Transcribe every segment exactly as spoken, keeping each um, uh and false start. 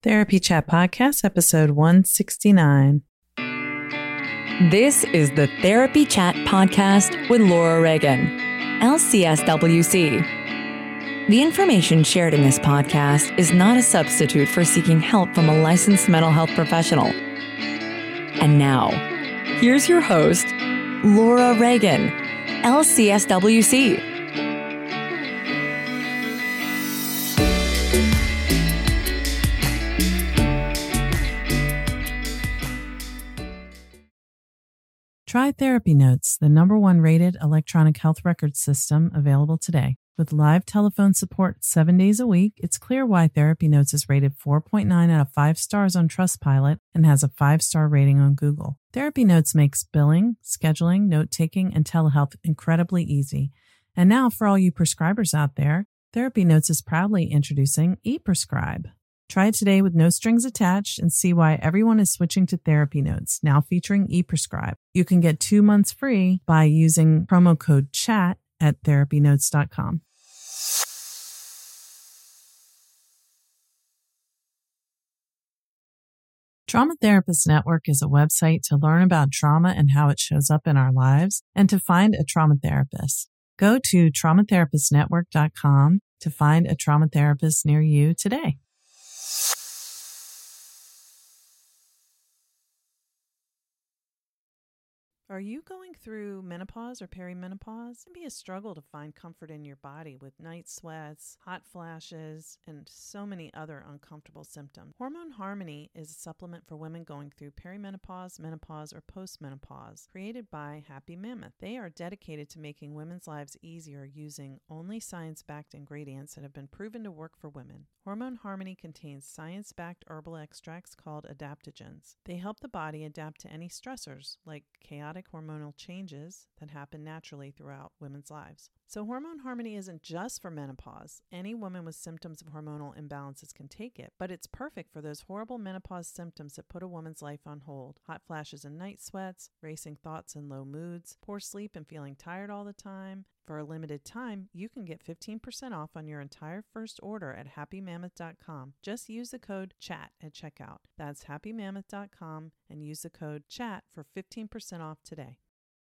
Therapy Chat Podcast, episode one sixty-nine. This is the Therapy Chat Podcast with Laura Reagan, L C S W C. The information shared in this podcast is not a substitute for seeking help from a licensed mental health professional. And now, here's your host, Laura Reagan, L C S W C. Try Therapy Notes, the number one rated electronic health record system available today. With live telephone support seven days a week, it's clear why Therapy Notes is rated four point nine out of five stars on Trustpilot and has a five-star rating on Google. Therapy Notes makes billing, scheduling, note-taking, and telehealth incredibly easy. And now, for all you prescribers out there, Therapy Notes is proudly introducing ePrescribe. Try it today with no strings attached and see why everyone is switching to Therapy Notes, now featuring ePrescribe. You can get two months free by using promo code CHAT at therapy notes dot com. Trauma Therapist Network is a website to learn about trauma and how it shows up in our lives and to find a trauma therapist. Go to trauma therapist network dot com to find a trauma therapist near you today. Are you going through menopause or perimenopause? It can be a struggle to find comfort in your body with night sweats, hot flashes, and so many other uncomfortable symptoms. Hormone Harmony is a supplement for women going through perimenopause, menopause, or postmenopause, created by Happy Mammoth. They are dedicated to making women's lives easier using only science-backed ingredients that have been proven to work for women. Hormone Harmony contains science-backed herbal extracts called adaptogens. They help the body adapt to any stressors, like chaotic hormonal changes that happen naturally throughout women's lives. So Hormone Harmony isn't just for menopause. Any woman with symptoms of hormonal imbalances can take it, but it's perfect for those horrible menopause symptoms that put a woman's life on hold. Hot flashes and night sweats, racing thoughts and low moods, poor sleep and feeling tired all the time. For a limited time, you can get fifteen percent off on your entire first order at happy mammoth dot com. Just use the code CHAT at checkout. That's happy mammoth dot com and use the code CHAT for fifteen percent off today.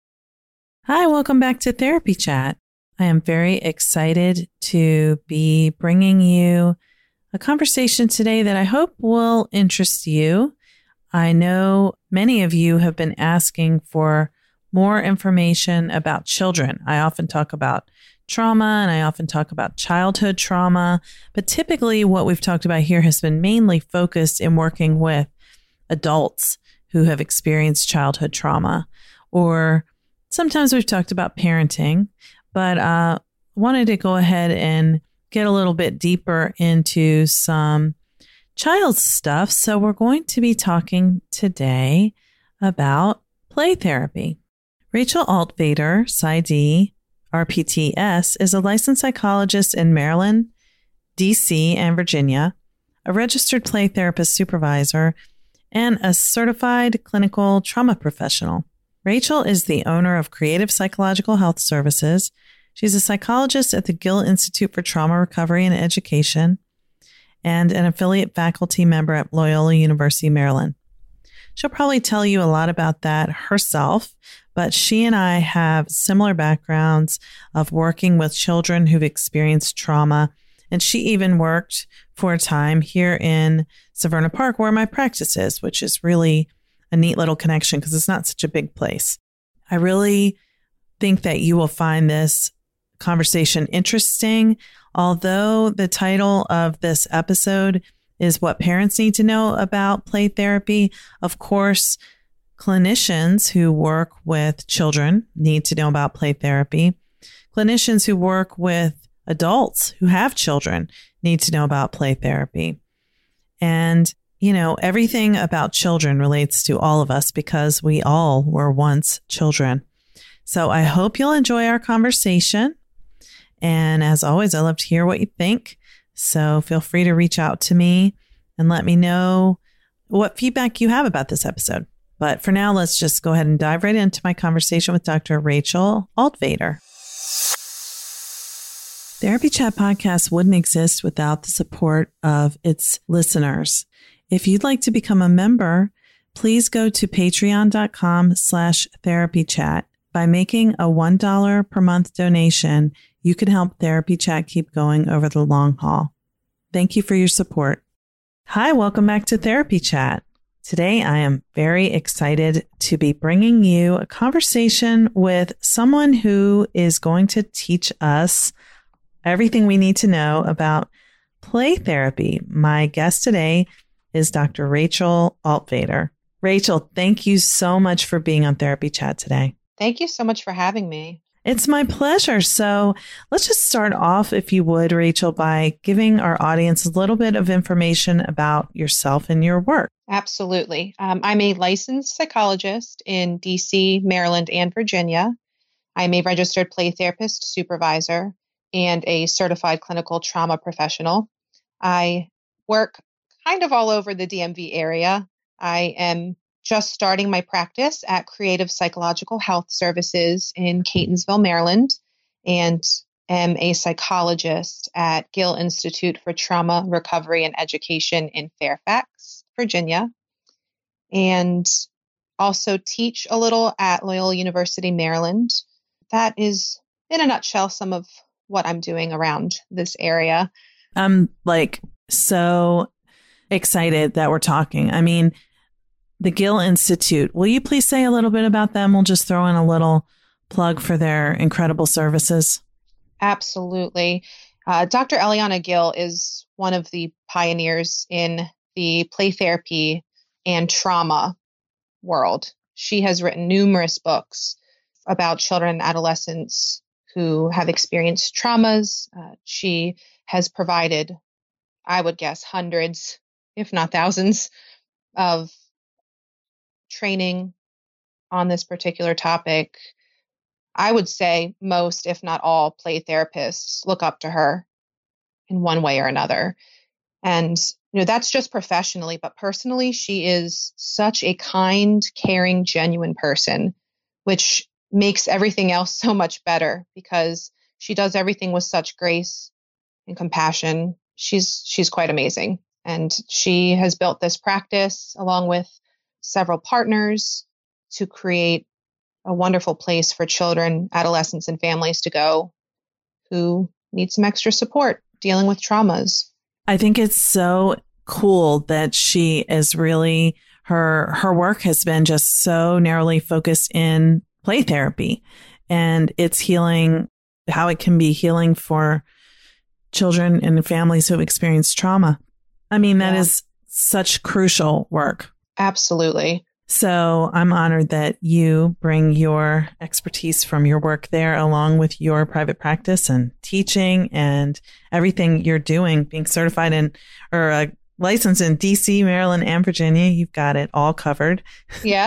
Hi, welcome back to Therapy Chat. I am very excited to be bringing you a conversation today that I hope will interest you. I know many of you have been asking for more information about children. I often talk about trauma and I often talk about childhood trauma, but typically what we've talked about here has been mainly focused in working with adults who have experienced childhood trauma, or sometimes we've talked about parenting, but uh, wanted to go ahead and get a little bit deeper into some child stuff. So we're going to be talking today about play therapy. Rachel Altvater, PsyD, R P T S, is a licensed psychologist in Maryland, D C, and Virginia, a registered play therapist supervisor, and a certified clinical trauma professional. Rachel is the owner of Creative Psychological Health Services. She's a psychologist at the Gill Institute for Trauma Recovery and Education and an affiliate faculty member at Loyola University, Maryland. She'll probably tell you a lot about that herself, but she and I have similar backgrounds of working with children who've experienced trauma. And she even worked for a time here in Severna Park, where my practice is, which is really a neat little connection because it's not such a big place. I really think that you will find this conversation interesting. Although the title of this episode is What Parents Need to Know About Play Therapy, of course, clinicians who work with children need to know about play therapy. Clinicians who work with adults who have children need to know about play therapy. And, you know, everything about children relates to all of us because we all were once children. So I hope you'll enjoy our conversation. And as always, I love to hear what you think. So feel free to reach out to me and let me know what feedback you have about this episode. But for now, let's just go ahead and dive right into my conversation with Doctor Rachel Altvater. Therapy Chat Podcast wouldn't exist without the support of its listeners. If you'd like to become a member, please go to patreon.com slash therapy chat. By making a one dollar per month donation, you can help Therapy Chat keep going over the long haul. Thank you for your support. Hi, welcome back to Therapy Chat. Today, I am very excited to be bringing you a conversation with someone who is going to teach us everything we need to know about play therapy. My guest today is Doctor Rachel Altvater. Rachel, thank you so much for being on Therapy Chat today. Thank you so much for having me. It's my pleasure. So let's just start off, if you would, Rachel, by giving our audience a little bit of information about yourself and your work. Absolutely. Um, I'm a licensed psychologist in D C, Maryland, and Virginia. I'm a registered play therapist supervisor and a certified clinical trauma professional. I work kind of all over the D M V area. I am just starting my practice at Creative Psychological Health Services in Catonsville, Maryland, and am a psychologist at Gill Institute for Trauma, Recovery, and Education in Fairfax, Virginia, and also teach a little at Loyola University, Maryland. That is, in a nutshell, some of what I'm doing around this area. I'm like so excited that we're talking. I mean, the Gill Institute, will you please say a little bit about them? We'll just throw in a little plug for their incredible services. Absolutely. Uh, Doctor Eliana Gill is one of the pioneers in the play therapy and trauma world. She has written numerous books about children and adolescents who have experienced traumas. Uh, she has provided, I would guess, hundreds, if not thousands, of training on this particular topic. I would say most, if not all, play therapists look up to her in one way or another. And, you know, that's just professionally, but personally, she is such a kind, caring, genuine person, which makes everything else so much better because she does everything with such grace and compassion. She's she's quite amazing. And she has built this practice along with several partners to create a wonderful place for children, adolescents, and families to go who need some extra support dealing with traumas. I think it's so cool that she is really, her her work has been just so narrowly focused in play therapy, and it's healing, how it can be healing for children and families who have experienced trauma. I mean, that yeah. is such crucial work. Absolutely. So I'm honored that you bring your expertise from your work there along with your private practice and teaching and everything you're doing, being certified in or uh, licensed in D C, Maryland, and Virginia. You've got it all covered. Yeah.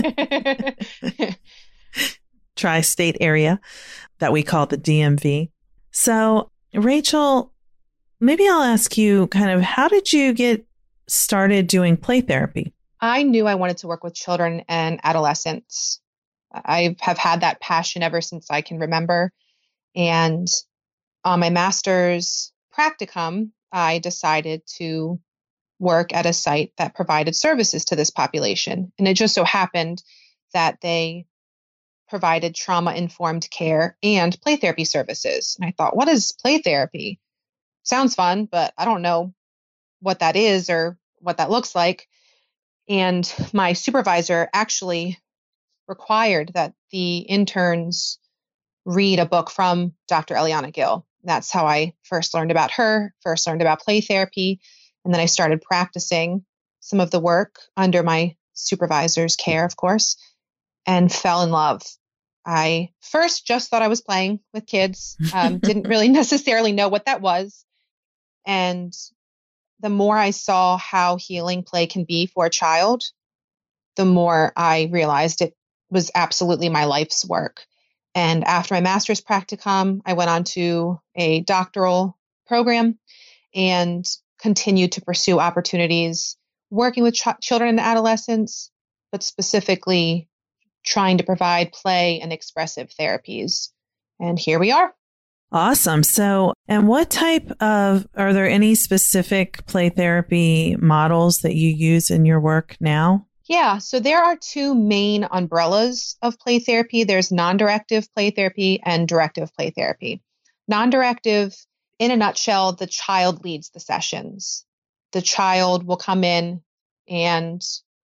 Tri-state area that we call the D M V. So, Rachel, maybe I'll ask you kind of, how did you get started doing play therapy? I knew I wanted to work with children and adolescents. I have had that passion ever since I can remember. And on my master's practicum, I decided to work at a site that provided services to this population. And it just so happened that they provided trauma-informed care and play therapy services. And I thought, what is play therapy? Sounds fun, but I don't know what that is or what that looks like. And my supervisor actually required that the interns read a book from Doctor Eliana Gill. That's how I first learned about her, first learned about play therapy. And then I started practicing some of the work under my supervisor's care, of course, and fell in love. I first just thought I was playing with kids, um, didn't really necessarily know what that was. And the more I saw how healing play can be for a child, the more I realized it was absolutely my life's work. And after my master's practicum, I went on to a doctoral program and continued to pursue opportunities working with ch- children and adolescents, but specifically trying to provide play and expressive therapies. And here we are. Awesome. So, and what type of, are there any specific play therapy models that you use in your work now? Yeah, so there are two main umbrellas of play therapy. There's non-directive play therapy and directive play therapy. Non-directive, in a nutshell, the child leads the sessions. The child will come in and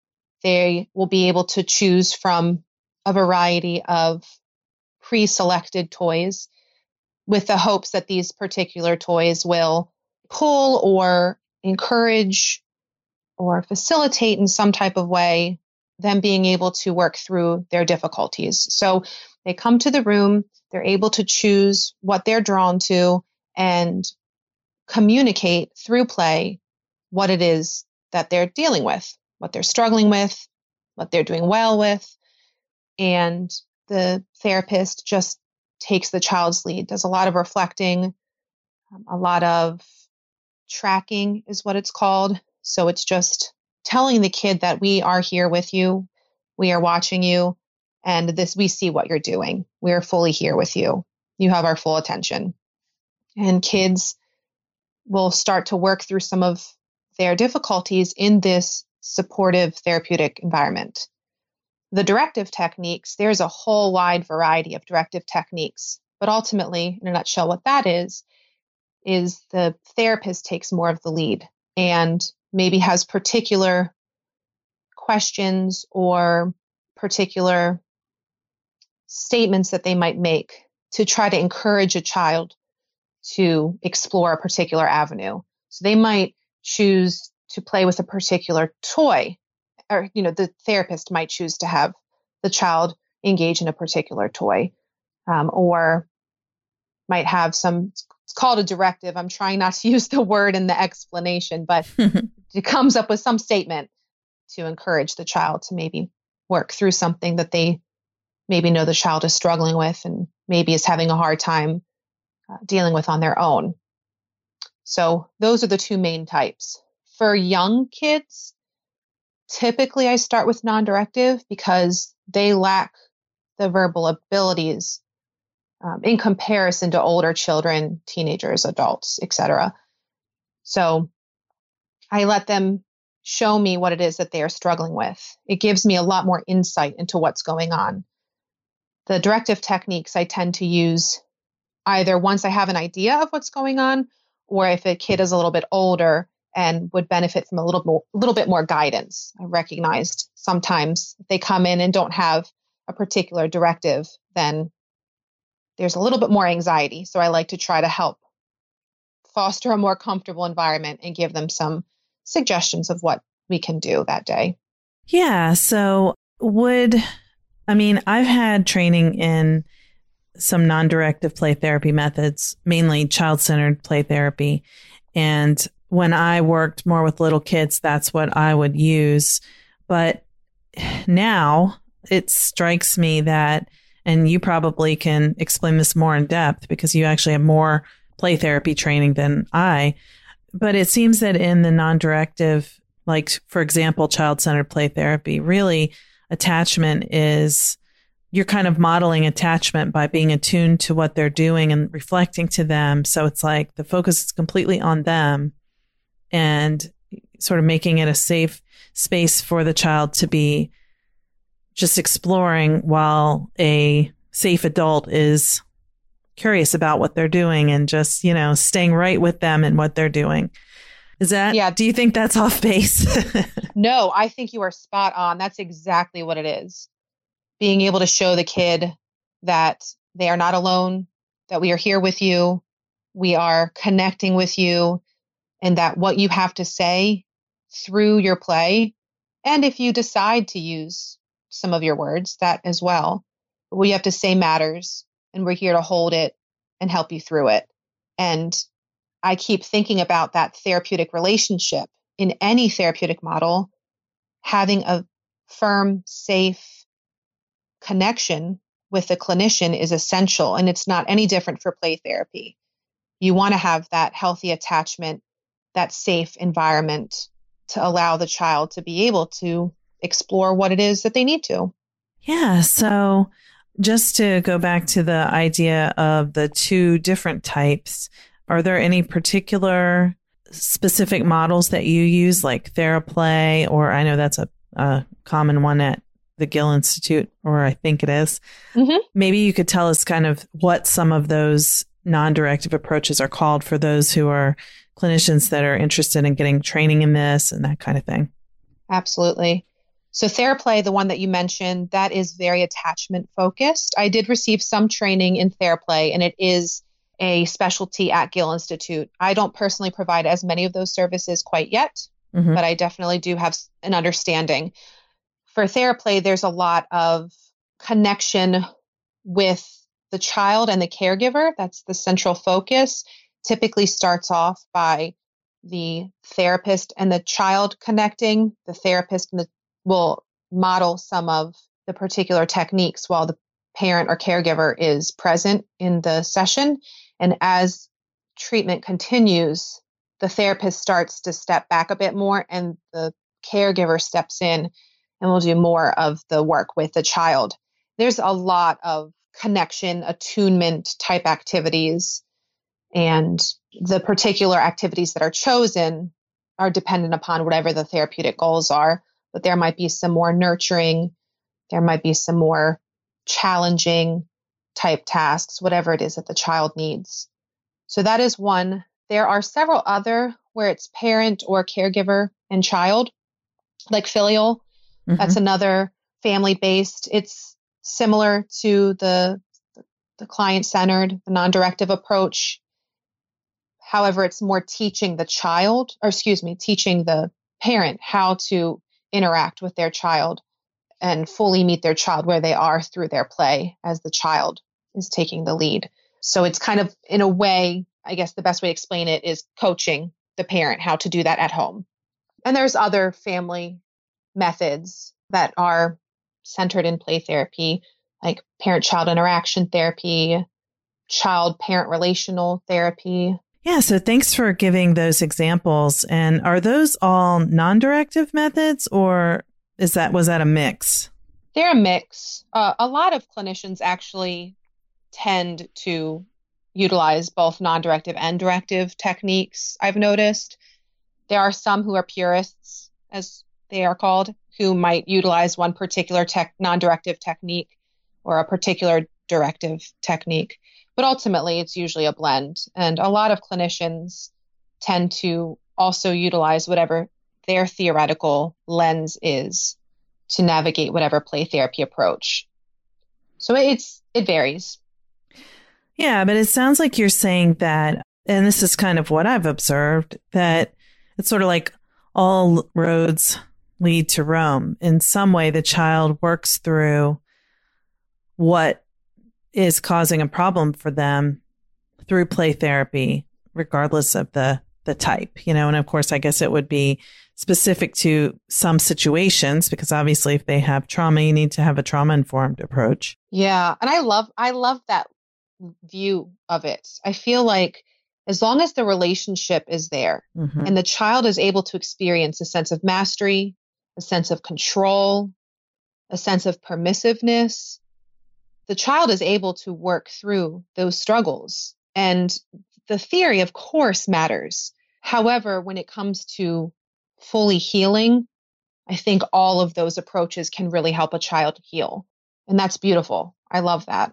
they will be able to choose from a variety of pre-selected toys with the hopes that these particular toys will pull or encourage or facilitate in some type of way them being able to work through their difficulties. So they come to the room, they're able to choose what they're drawn to and communicate through play what it is that they're dealing with, what they're struggling with, what they're doing well with. And the therapist just takes the child's lead, does a lot of reflecting, um, a lot of tracking is what it's called. So it's just telling the kid that we are here with you, we are watching you, and this we see what you're doing. We are fully here with you. You have our full attention. And kids will start to work through some of their difficulties in this supportive therapeutic environment. The directive techniques, there's a whole wide variety of directive techniques, but ultimately, in a nutshell, what that is, is the therapist takes more of the lead and maybe has particular questions or particular statements that they might make to try to encourage a child to explore a particular avenue. So they might choose to play with a particular toy, or, you know, the therapist might choose to have the child engage in a particular toy, um, or might have some, it's called a directive. I'm trying not to use the word in the explanation, but it comes up with some statement to encourage the child to maybe work through something that they maybe know the child is struggling with and maybe is having a hard time uh, dealing with on their own. So those are the two main types. For young kids, typically I start with non-directive because they lack the verbal abilities um, in comparison to older children, teenagers, adults, et cetera. So I let them show me what it is that they are struggling with. It gives me a lot more insight into what's going on. The directive techniques I tend to use either once I have an idea of what's going on, or if a kid is a little bit older and would benefit from a little more, little bit more guidance. I recognized sometimes if they come in and don't have a particular directive, then there's a little bit more anxiety. So I like to try to help foster a more comfortable environment and give them some suggestions of what we can do that day. Yeah. So would, I mean, I've had training in some non-directive play therapy methods, mainly child-centered play therapy. And when I worked more with little kids, that's what I would use. But now it strikes me that, and you probably can explain this more in depth because you actually have more play therapy training than I, but it seems that in the non-directive, like, for example, child-centered play therapy, really attachment is, you're kind of modeling attachment by being attuned to what they're doing and reflecting to them. So it's like the focus is completely on them and sort of making it a safe space for the child to be just exploring while a safe adult is curious about what they're doing and just, you know, staying right with them and what they're doing. Is that, yeah. Do you think that's off base? No, I think you are spot on. That's exactly what it is. Being able to show the kid that they are not alone, that we are here with you, we are connecting with you, and that what you have to say through your play, and if you decide to use some of your words, that as well, what you have to say matters, and we're here to hold it and help you through it. And I keep thinking about that therapeutic relationship in any therapeutic model, having a firm, safe connection with the clinician is essential, and it's not any different for play therapy. You want to have that healthy attachment, that safe environment to allow the child to be able to explore what it is that they need to. Yeah. So just to go back to the idea of the two different types, are there any particular specific models that you use, like TheraPlay, or I know that's a, a common one at the Gill Institute, or I think it is. Mm-hmm. Maybe you could tell us kind of what some of those non-directive approaches are called for those who are clinicians that are interested in getting training in this and that kind of thing. Absolutely. So TheraPlay, the one that you mentioned, that is very attachment focused. I did receive some training in TheraPlay, and it is a specialty at Gill Institute. I don't personally provide as many of those services quite yet, mm-hmm. but I definitely do have an understanding. For TheraPlay, there's a lot of connection with the child and the caregiver. That's the central focus. Typically starts off by the therapist and the child connecting. The therapist and the, will model some of the particular techniques while the parent or caregiver is present in the session. And as treatment continues, the therapist starts to step back a bit more and the caregiver steps in and will do more of the work with the child. There's a lot of connection, attunement type activities, and the particular activities that are chosen are dependent upon whatever the therapeutic goals are. But there might be some more nurturing, there might be some more challenging type tasks, whatever it is that the child needs. So that is one. There are several other where it's parent or caregiver and child, like filial. Mm-hmm. That's another family-based. It's similar to the, the client-centered, the non-directive approach. However, it's more teaching the child, or excuse me, teaching the parent how to interact with their child and fully meet their child where they are through their play as the child is taking the lead. So it's kind of, in a way, I guess the best way to explain it is coaching the parent how to do that at home. And there's other family methods that are centered in play therapy, like parent-child interaction therapy, child-parent relational therapy. Yeah, so thanks for giving those examples. And are those all non-directive methods, or is that was that a mix? They're a mix. Uh, a lot of clinicians actually tend to utilize both non-directive and directive techniques, I've noticed. There are some who are purists, as they are called, who might utilize one particular tech, non-directive technique or a particular directive technique. But ultimately, it's usually a blend. And a lot of clinicians tend to also utilize whatever their theoretical lens is to navigate whatever play therapy approach. So it's it varies. Yeah, but it sounds like you're saying that, and this is kind of what I've observed, that it's sort of like all roads lead to Rome. In some way, the child works through what is causing a problem for them through play therapy, regardless of the the type, you know, and of course, I guess it would be specific to some situations, because obviously if they have trauma, you need to have a trauma-informed approach. Yeah. And I love, I love that view of it. I feel like as long as the relationship is there mm-hmm. and the child is able to experience a sense of mastery, a sense of control, a sense of permissiveness, the child is able to work through those struggles. And the theory, of course, matters. However, when it comes to fully healing, I think all of those approaches can really help a child heal. And that's beautiful. I love that.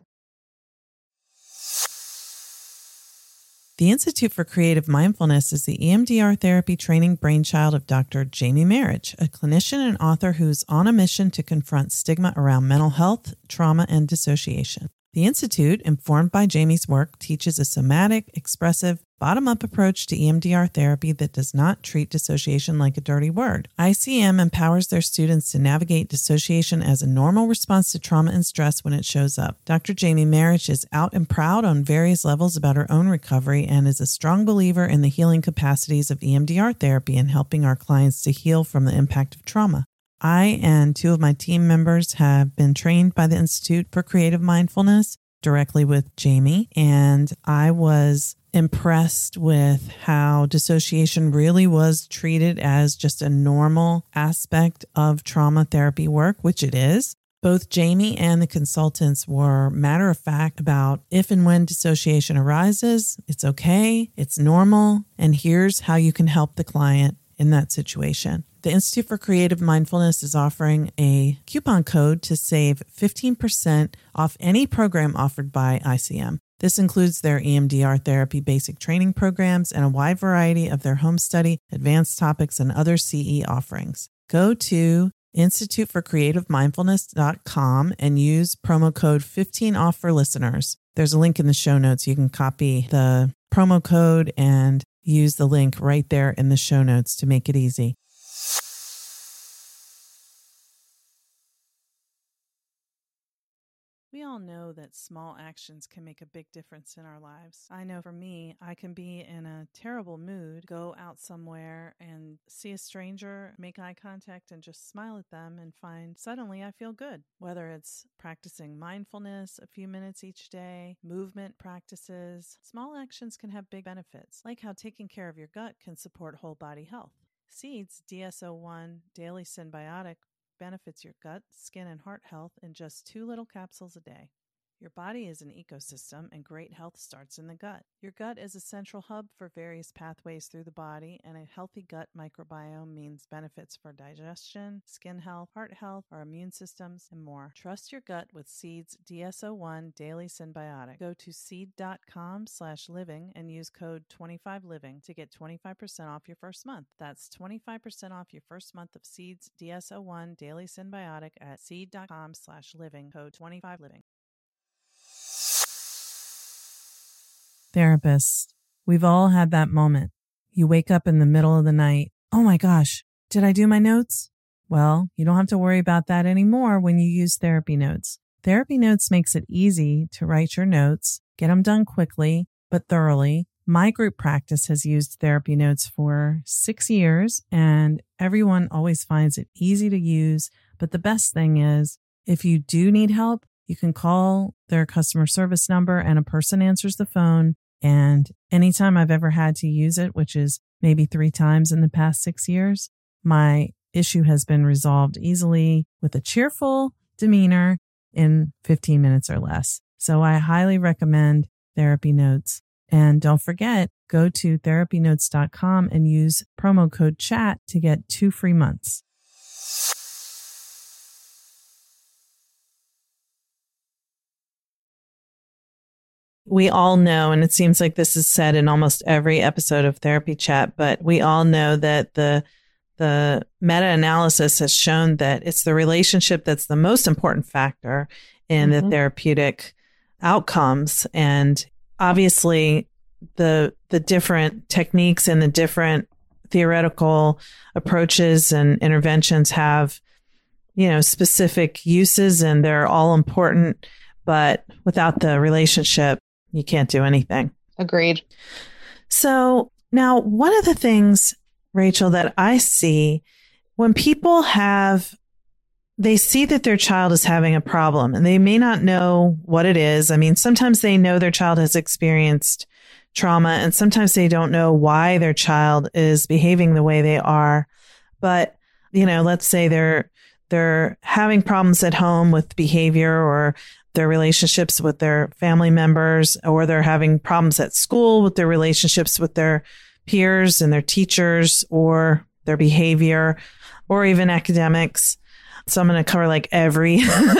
The Institute for Creative Mindfulness is the E M D R therapy training brainchild of Doctor Jamie Marich, a clinician and author who's on a mission to confront stigma around mental health, trauma, and dissociation. The Institute, informed by Jamie's work, teaches a somatic, expressive, bottom-up approach to E M D R therapy that does not treat dissociation like a dirty word. I C M empowers their students to navigate dissociation as a normal response to trauma and stress when it shows up. Doctor Jamie Marich is out and proud on various levels about her own recovery and is a strong believer in the healing capacities of E M D R therapy and helping our clients to heal from the impact of trauma. I and two of my team members have been trained by the Institute for Creative Mindfulness directly with Jamie, and I was impressed with how dissociation really was treated as just a normal aspect of trauma therapy work, which it is, Both Jamie and the consultants were matter of fact about if and when dissociation arises, it's okay, it's normal, and here's how you can help the client in that situation. The Institute for Creative Mindfulness is offering a coupon code to save fifteen percent off any program offered by I C M. This includes their E M D R therapy basic training programs and a wide variety of their home study, advanced topics, and other C E offerings. Go to institute for creative mindfulness dot com and use promo code fifteen off for listeners. There's a link in the show notes. You can copy the promo code and use the link right there in the show notes to make it easy. We all know that small actions can make a big difference in our lives. I know for me, I can be in a terrible mood, go out somewhere and see a stranger, make eye contact and just smile at them and find suddenly I feel good. Whether it's practicing mindfulness a few minutes each day, movement practices, small actions can have big benefits, like how taking care of your gut can support whole body health. Seeds D S O one Daily Synbiotic benefits your gut, skin, and heart health in just two little capsules a day. Your body is an ecosystem, and great health starts in the gut. Your gut is a central hub for various pathways through the body, and a healthy gut microbiome means benefits for digestion, skin health, heart health, our immune systems, and more. Trust your gut with Seed's D S O one Daily Synbiotic. Go to seed.com slash living and use code twenty-five living to get twenty-five percent off your first month. That's twenty-five percent off your first month of Seed's D S O one Daily Synbiotic at seed.com slash living, code twenty-five living. Therapists, we've all had that moment. You wake up in the middle of the night. Oh my gosh, did I do my notes? Well, you don't have to worry about that anymore when you use Therapy Notes. Therapy Notes makes it easy to write your notes, get them done quickly, but thoroughly. My group practice has used Therapy Notes for six years, and everyone always finds it easy to use. But the best thing is, if you do need help, you can call their customer service number and a person answers the phone. And anytime I've ever had to use it, which is maybe three times in the past six years, my issue has been resolved easily with a cheerful demeanor in fifteen minutes or less. So I highly recommend Therapy Notes. And don't forget, go to therapy notes dot com and use promo code CHAT to get two free months. We all know, and it seems like this is said in almost every episode of Therapy Chat, but we all know that the the meta-analysis has shown that it's the relationship that's the most important factor in mm-hmm. the therapeutic outcomes. And obviously, the the different techniques and the different theoretical approaches and interventions have, you know, specific uses, and they're all important. But without the relationship, you can't do anything. Agreed. So now, one of the things, Rachel, that I see when people have, they see that their child is having a problem and they may not know what it is. I mean, sometimes they know their child has experienced trauma and sometimes they don't know why their child is behaving the way they are. But, you know, let's say they're, they're having problems at home with behavior or their relationships with their family members, or they're having problems at school with their relationships with their peers and their teachers, or their behavior, or even academics. So I'm going to cover like every,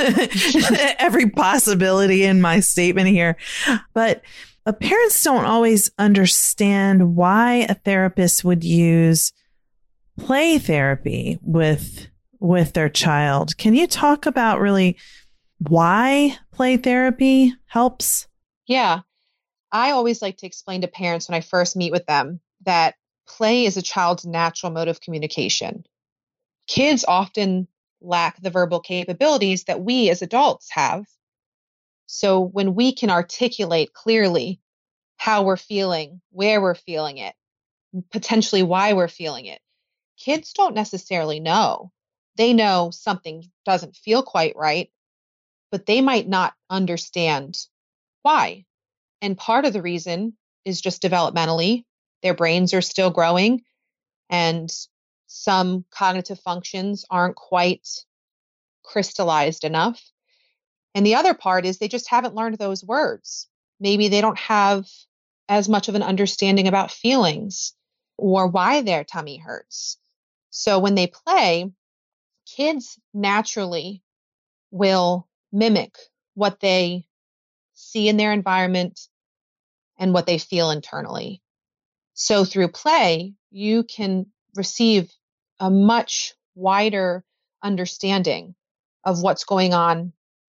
every possibility in my statement here. But uh, parents don't always understand why a therapist would use play therapy with, with their child. Can you talk about really why play therapy helps? Yeah. I always like to explain to parents when I first meet with them that play is a child's natural mode of communication. Kids often lack the verbal capabilities that we as adults have. So when we can articulate clearly how we're feeling, where we're feeling it, potentially why we're feeling it, kids don't necessarily know. They know something doesn't feel quite right, but they might not understand why. And part of the reason is just developmentally, their brains are still growing and some cognitive functions aren't quite crystallized enough. And the other part is they just haven't learned those words. Maybe they don't have as much of an understanding about feelings or why their tummy hurts. So when they play, kids naturally will mimic what they see in their environment and what they feel internally. So through play, you can receive a much wider understanding of what's going on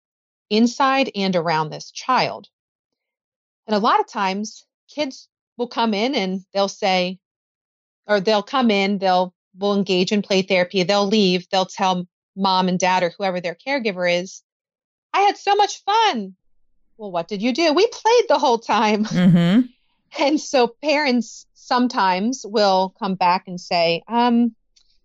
inside and around this child. And a lot of times kids will come in and they'll say, or they'll come in, they'll will engage in play therapy, they'll leave, they'll tell mom and dad or whoever their caregiver is, I had so much fun. Well, what did you do? We played the whole time. Mm-hmm. And so parents sometimes will come back and say, um,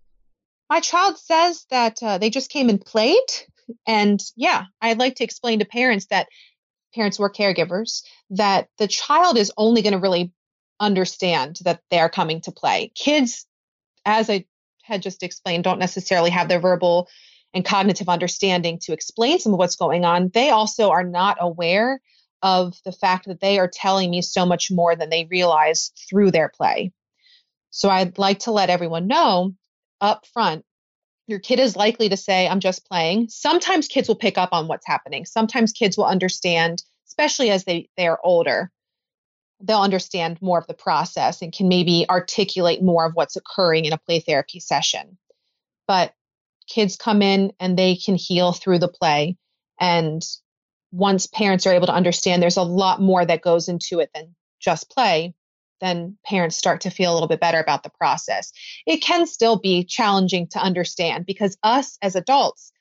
my child says that uh, they just came and played. And yeah, I'd like to explain to parents that parents who are caregivers, that the child is only going to really understand that they're coming to play. Kids, as I had just explained, don't necessarily have their verbal and cognitive understanding to explain some of what's going on. They also are not aware of the fact that they are telling me so much more than they realize through their play. So I'd like to let everyone know up front, your kid is likely to say, I'm just playing. Sometimes kids will pick up on what's happening. Sometimes kids will understand, especially as they, they are older, they'll understand more of the process and can maybe articulate more of what's occurring in a play therapy session. But kids come in and they can heal through the play. And once parents are able to understand there's a lot more that goes into it than just play, then parents start to feel a little bit better about the process. It can still be challenging to understand because us as adults,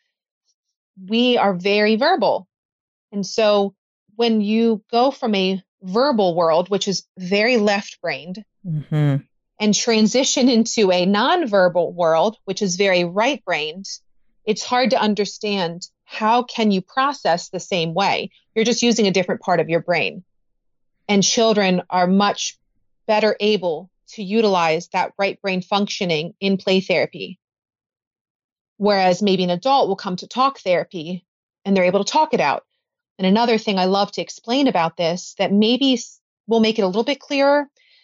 we are very verbal. And so when you go from a verbal world, which is very left-brained, mm-hmm. and transition into a nonverbal world, which is very right-brained, it's hard to understand how can you process the same way. You're just using a different part of your brain. And children are much better able to utilize that right brain functioning in play therapy. Whereas maybe an adult will come to talk therapy and they're able to talk it out. And another thing I love to explain about this that maybe will make it a little bit clearer,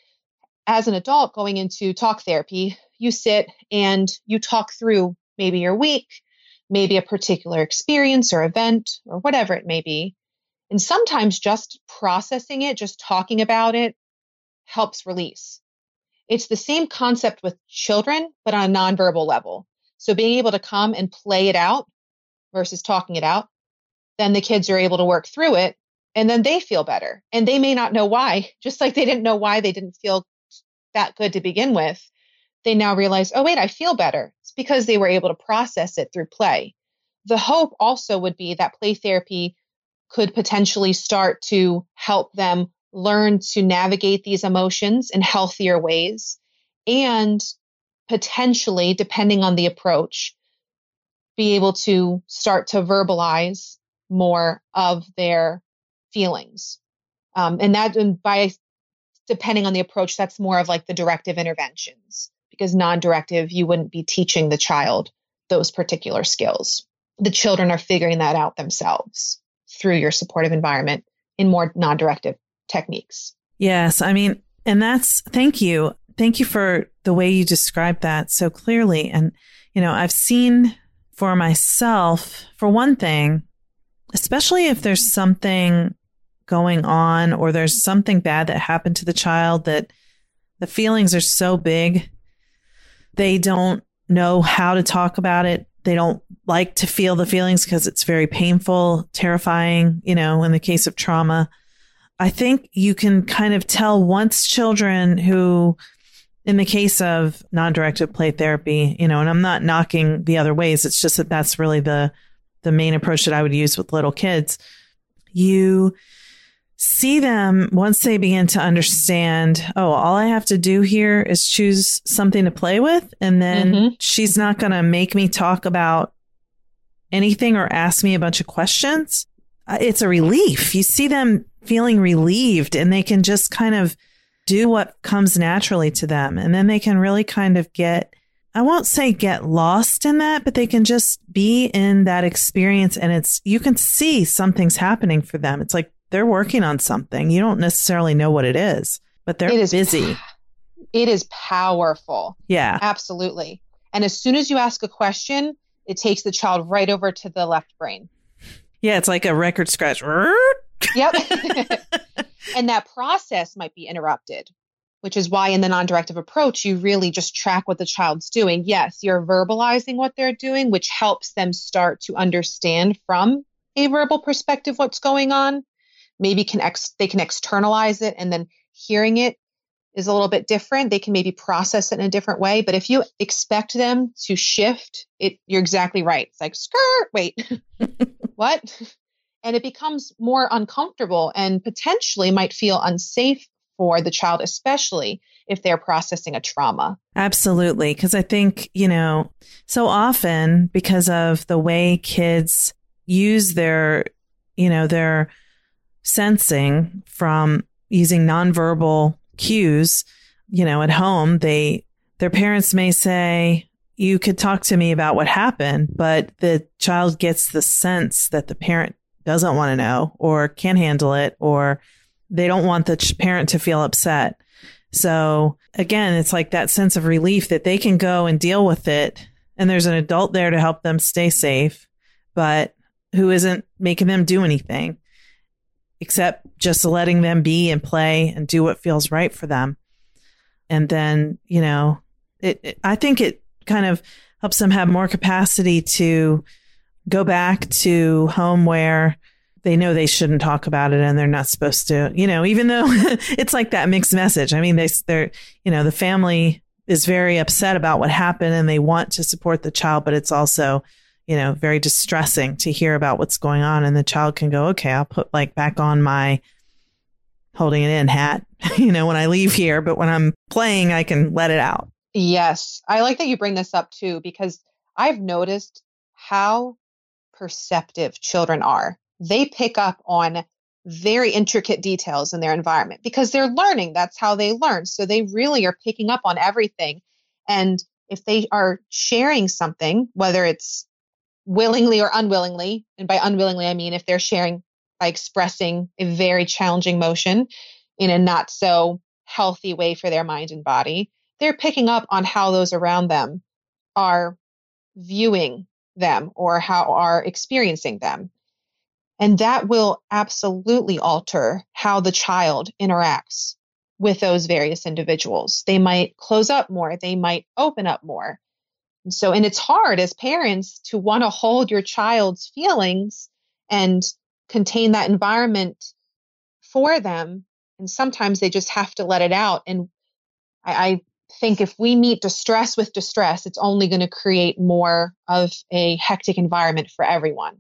as an adult going into talk therapy, you sit and you talk through maybe your week, maybe a particular experience or event or whatever it may be. And sometimes just processing it, just talking about it, helps release. It's the same concept with children, but on a nonverbal level. So being able to come and play it out versus talking it out, then the kids are able to work through it and then they feel better. And they may not know why, just like they didn't know why they didn't feel that good to begin with. They now realize, oh, wait, I feel better. It's because they were able to process it through play. The hope also would be that play therapy could potentially start to help them learn to navigate these emotions in healthier ways and potentially, depending on the approach, be able to start to verbalize more of their feelings. Um, and that and by depending on the approach, that's more of like the directive interventions, because non-directive, you wouldn't be teaching the child those particular skills. The children are figuring that out themselves through your supportive environment in more non-directive techniques. Yes. I mean, and that's, thank you. Thank you for the way you described that so clearly. And, you know, I've seen for myself, for one thing, especially if there's something going on or there's something bad that happened to the child that the feelings are so big, they don't know how to talk about it. They don't like to feel the feelings because it's very painful, terrifying, you know, in the case of trauma. I think you can kind of tell once children who, in the case of non-directive play therapy, you know, and I'm not knocking the other ways. It's just that that's really the, the main approach that I would use with little kids. You see them once they begin to understand, oh, all I have to do here is choose something to play with. And then mm-hmm. she's not going to make me talk about anything or ask me a bunch of questions. It's a relief. You see them feeling relieved and they can just kind of do what comes naturally to them. And then they can really kind of get I won't say get lost in that, but they can just be in that experience, and it's, you can see something's happening for them. It's like they're working on something. You don't necessarily know what it is, but they're it is, busy. It is powerful. Yeah, absolutely. And as soon as you ask a question, it takes the child right over to the left brain. Yeah, it's like a record scratch. Yep. And that process might be interrupted, which is why in the non-directive approach, you really just track what the child's doing. Yes, you're verbalizing what they're doing, which helps them start to understand from a verbal perspective what's going on. Maybe can ex- they can externalize it, and then hearing it is a little bit different. They can maybe process it in a different way. But if you expect them to shift, it, you're exactly right. It's like, skirt, wait, what? And it becomes more uncomfortable and potentially might feel unsafe for the child, especially if they're processing a trauma. Absolutely. Because I think, you know, so often because of the way kids use their, you know, their sensing from using nonverbal cues, you know, at home, they, their parents may say, you could talk to me about what happened, but the child gets the sense that the parent doesn't want to know or can't handle it, or they don't want the parent to feel upset. So again, it's like that sense of relief that they can go and deal with it. And there's an adult there to help them stay safe, but who isn't making them do anything except just letting them be and play and do what feels right for them. And then, you know, it, it I think it kind of helps them have more capacity to go back to home where they know they shouldn't talk about it and they're not supposed to, you know, even though it's like that mixed message. I mean, they, they're, you know, the family is very upset about what happened and they want to support the child, but it's also, you know, very distressing to hear about what's going on. And the child can go, okay, I'll put like back on my holding it in hat, you know, when I leave here, but when I'm playing, I can let it out. Yes. I like that you bring this up too, because I've noticed how perceptive children are. They pick up on very intricate details in their environment because they're learning. That's how they learn. So they really are picking up on everything. And if they are sharing something, whether it's willingly or unwillingly, and by unwillingly, I mean if they're sharing by expressing a very challenging emotion in a not so healthy way for their mind and body, they're picking up on how those around them are viewing them or how are experiencing them. And that will absolutely alter how the child interacts with those various individuals. They might close up more. They might open up more. And so, and it's hard as parents to want to hold your child's feelings and contain that environment for them. And sometimes they just have to let it out. And I, I think if we meet distress with distress, it's only going to create more of a hectic environment for everyone.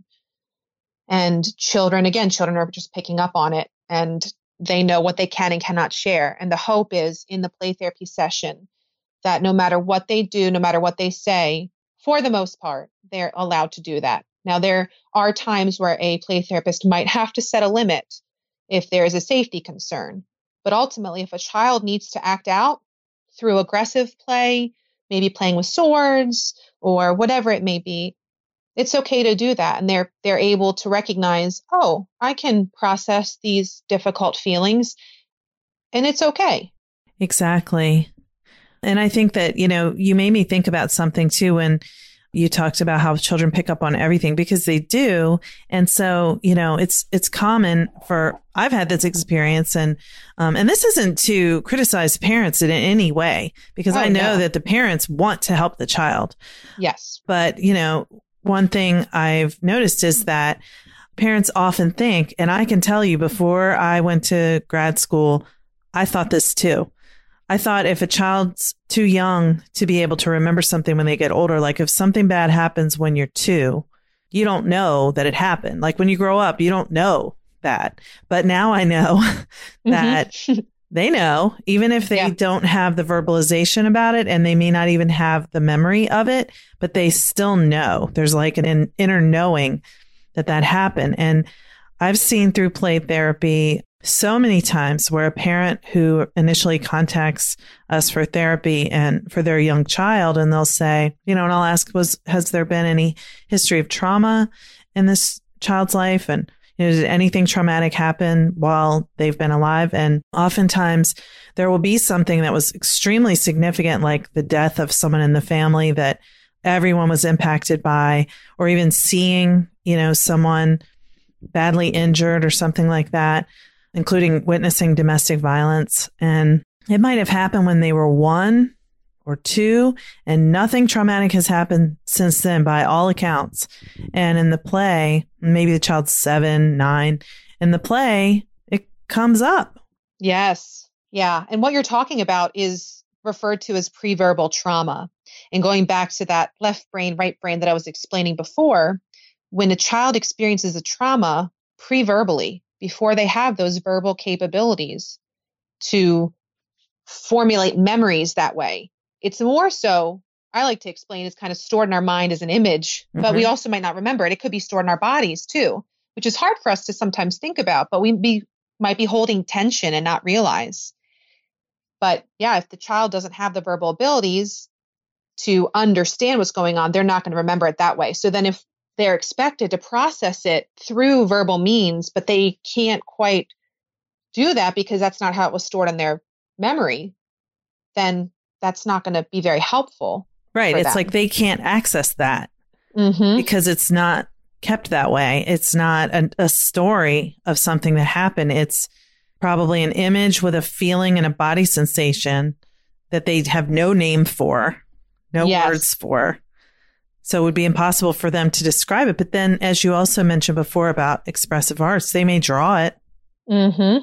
And children, again, children are just picking up on it and they know what they can and cannot share. And the hope is in the play therapy session that no matter what they do, no matter what they say, for the most part, they're allowed to do that. Now, there are times where a play therapist might have to set a limit if there is a safety concern. But ultimately, if a child needs to act out through aggressive play, maybe playing with swords or whatever it may be, it's okay to do that. And they're they're able to recognize, oh, I can process these difficult feelings and it's okay. Exactly. And I think that, you know, you made me think about something too when you talked about how children pick up on everything because they do. And so, you know, it's it's common for, I've had this experience and um, and this isn't to criticize parents in any way, because oh, I know no. that the parents want to help the child. Yes. But, you know, one thing I've noticed is that parents often think, and I can tell you before I went to grad school, I thought this too. I thought if a child's too young to be able to remember something when they get older, like if something bad happens when you're two, you don't know that it happened. Like when you grow up, you don't know that. But now I know that mm-hmm. they know, even if they yeah. don't have the verbalization about it and they may not even have the memory of it, but they still know. There's like an, an inner knowing that that happened. And I've seen through play therapy so many times where a parent who initially contacts us for therapy and for their young child, and they'll say, you know, and I'll ask, was, has there been any history of trauma in this child's life? And you know, did anything traumatic happen while they've been alive? And oftentimes there will be something that was extremely significant, like the death of someone in the family that everyone was impacted by, or even seeing, you know, someone badly injured or something like that, including witnessing domestic violence. And it might have happened when they were one or two, and nothing traumatic has happened since then by all accounts. And in the play, maybe the child's seven, nine, in the play, it comes up. Yes. Yeah. And what you're talking about is referred to as preverbal trauma. And going back to that left brain, right brain that I was explaining before, when a child experiences a trauma pre-verbally, before they have those verbal capabilities to formulate memories that way, it's more so, I like to explain, it's kind of stored in our mind as an image, but mm-hmm. we also might not remember it. It could be stored in our bodies too, which is hard for us to sometimes think about, but we be, might be holding tension and not realize. But yeah, if the child doesn't have the verbal abilities to understand what's going on, they're not going to remember it that way. So then if they're expected to process it through verbal means, but they can't quite do that because that's not how it was stored in their memory, then that's not going to be very helpful. Right. It's them. like they can't access that mm-hmm. because it's not kept that way. It's not a, a story of something that happened. It's probably an image with a feeling and a body sensation that they have no name for, no yes. words for. So it would be impossible for them to describe it. But then, as you also mentioned before about expressive arts, they may draw it. Mm-hmm.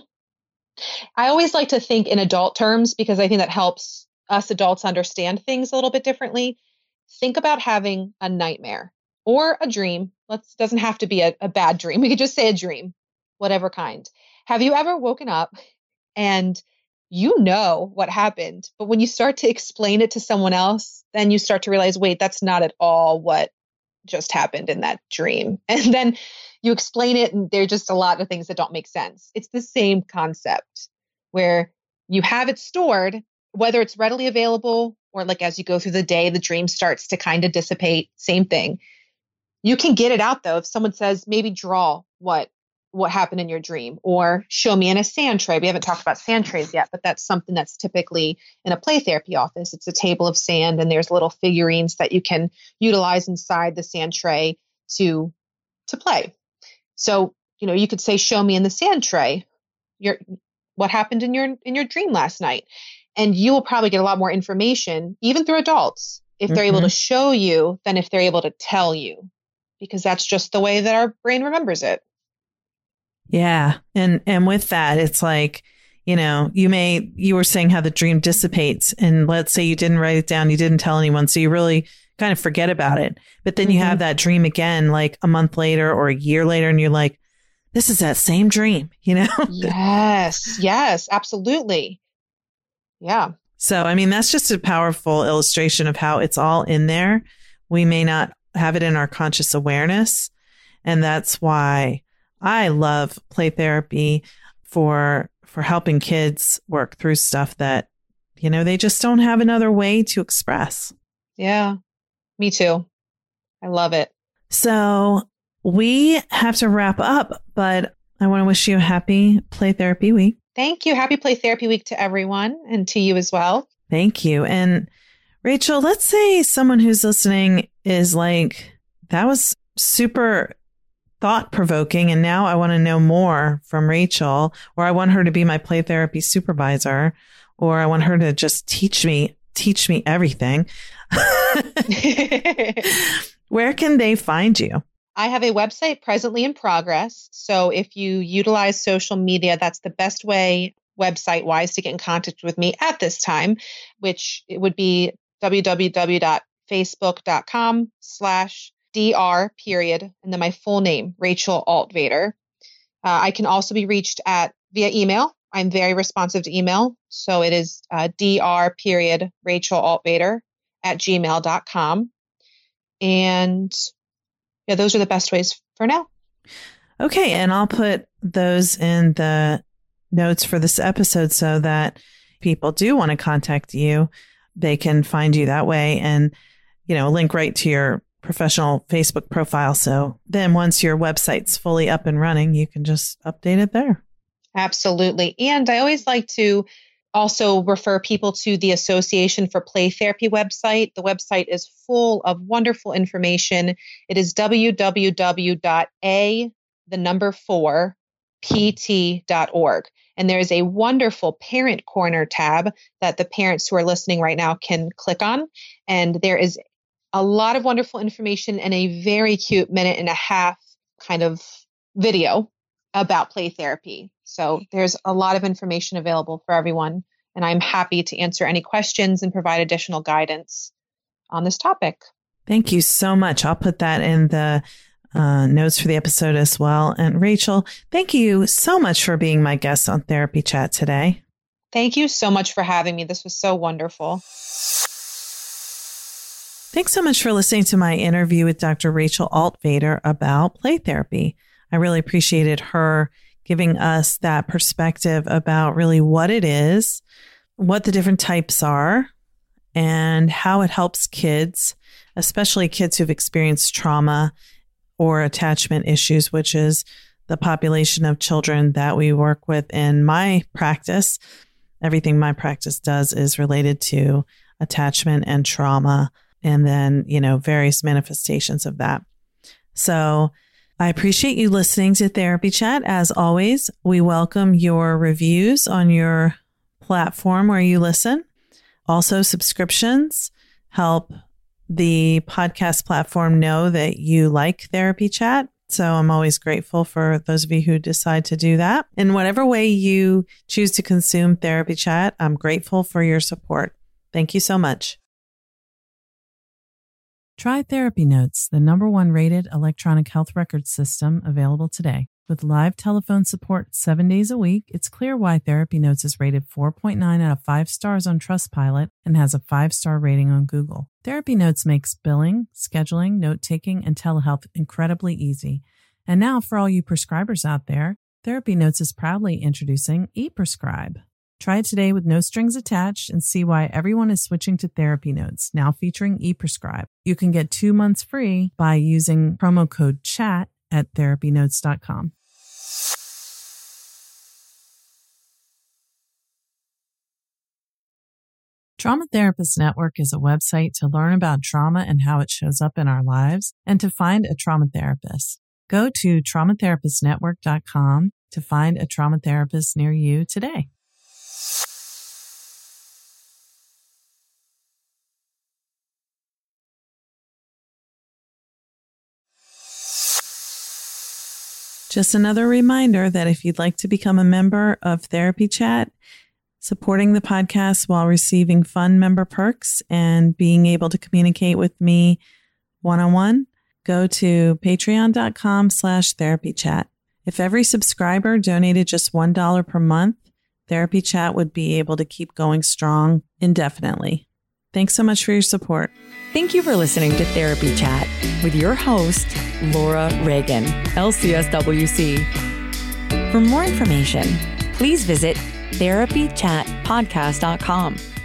I always like to think in adult terms because I think that helps us adults understand things a little bit differently. Think about having a nightmare or a dream. Let's doesn't have to be a, a bad dream. We could just say a dream, whatever kind. Have you ever woken up and you know what happened, but when you start to explain it to someone else, then you start to realize, wait, that's not at all what just happened in that dream. And then you explain it and there's just a lot of things that don't make sense. It's the same concept where you have it stored, whether it's readily available or like as you go through the day, the dream starts to kind of dissipate. Same thing. You can get it out though. If someone says, maybe draw what what happened in your dream or show me in a sand tray. We haven't talked about sand trays yet, but that's something that's typically in a play therapy office. It's a table of sand and there's little figurines that you can utilize inside the sand tray to, to play. So, you know, you could say, show me in the sand tray your, what happened in your, in your dream last night. And you will probably get a lot more information, even through adults, if they're mm-hmm. able to show you than if they're able to tell you, because that's just the way that our brain remembers it. Yeah. And and with that, it's like, you know, you may, you were saying how the dream dissipates and let's say you didn't write it down, you didn't tell anyone. So you really kind of forget about it. But then mm-hmm. you have that dream again, like a month later or a year later, and you're like, this is that same dream, you know? Yes. Yes, absolutely. Yeah. So, I mean, that's just a powerful illustration of how it's all in there. We may not have it in our conscious awareness. And that's why I love play therapy for for helping kids work through stuff that, you know, they just don't have another way to express. Yeah, me too. I love it. So we have to wrap up, but I want to wish you a happy Play Therapy Week. Thank you. Happy Play Therapy Week to everyone and to you as well. Thank you. And Rachel, let's say someone who's listening is like, that was super thought-provoking, and now I want to know more from Rachel, or I want her to be my play therapy supervisor, or I want her to just teach me, teach me everything. Where can they find you? I have a website presently in progress. So if you utilize social media, that's the best way website-wise to get in contact with me at this time, which it would be www.facebook.com slash Dr. period, and then my full name, Rachel Altvader. Uh, I can also be reached at via email. I'm very responsive to email. So it is uh, Dr. period, Rachel Altvader at gmail dot com. And yeah, those are the best ways for now. Okay. And I'll put those in the notes for this episode so that people do want to contact you, they can find you that way and, you know, link right to your professional Facebook profile. So then once your website's fully up and running, you can just update it there. Absolutely. And I always like to also refer people to the Association for Play Therapy website. The website is full of wonderful information. It is w w w dot a, the number four, p t dot org. And there is a wonderful Parent Corner tab that the parents who are listening right now can click on. And there is a lot of wonderful information and a very cute minute and a half kind of video about play therapy. So there's a lot of information available for everyone, and I'm happy to answer any questions and provide additional guidance on this topic. Thank you so much. I'll put that in the uh, notes for the episode as well. And Rachel, thank you so much for being my guest on Therapy Chat today. Thank you so much for having me. This was so wonderful. Thanks so much for listening to my interview with Doctor Rachel Altvater about play therapy. I really appreciated her giving us that perspective about really what it is, what the different types are, and how it helps kids, especially kids who've experienced trauma or attachment issues, which is the population of children that we work with in my practice. Everything my practice does is related to attachment and trauma, and then, you know, various manifestations of that. So I appreciate you listening to Therapy Chat. As always, we welcome your reviews on your platform where you listen. Also, subscriptions help the podcast platform know that you like Therapy Chat. So I'm always grateful for those of you who decide to do that. In whatever way you choose to consume Therapy Chat, I'm grateful for your support. Thank you so much. Try Therapy Notes, the number one rated electronic health record system available today. With live telephone support seven days a week, it's clear why Therapy Notes is rated four point nine out of five stars on Trustpilot and has a five-star rating on Google. Therapy Notes makes billing, scheduling, note-taking, and telehealth incredibly easy. And now, for all you prescribers out there, Therapy Notes is proudly introducing ePrescribe. Try it today with no strings attached and see why everyone is switching to Therapy Notes, now featuring ePrescribe. You can get two months free by using promo code CHAT at therapy notes dot com. Trauma Therapist Network is a website to learn about trauma and how it shows up in our lives and to find a trauma therapist. Go to trauma therapist network dot com to find a trauma therapist near you today. Just another reminder that if you'd like to become a member of Therapy Chat, supporting the podcast while receiving fun member perks and being able to communicate with me one-on-one, go to patreon.com slash therapy chat. If every subscriber donated just one dollar per month, Therapy Chat would be able to keep going strong indefinitely. Thanks so much for your support. Thank you for listening to Therapy Chat with your host, Laura Reagan, L C S W C. For more information, please visit therapy chat podcast dot com.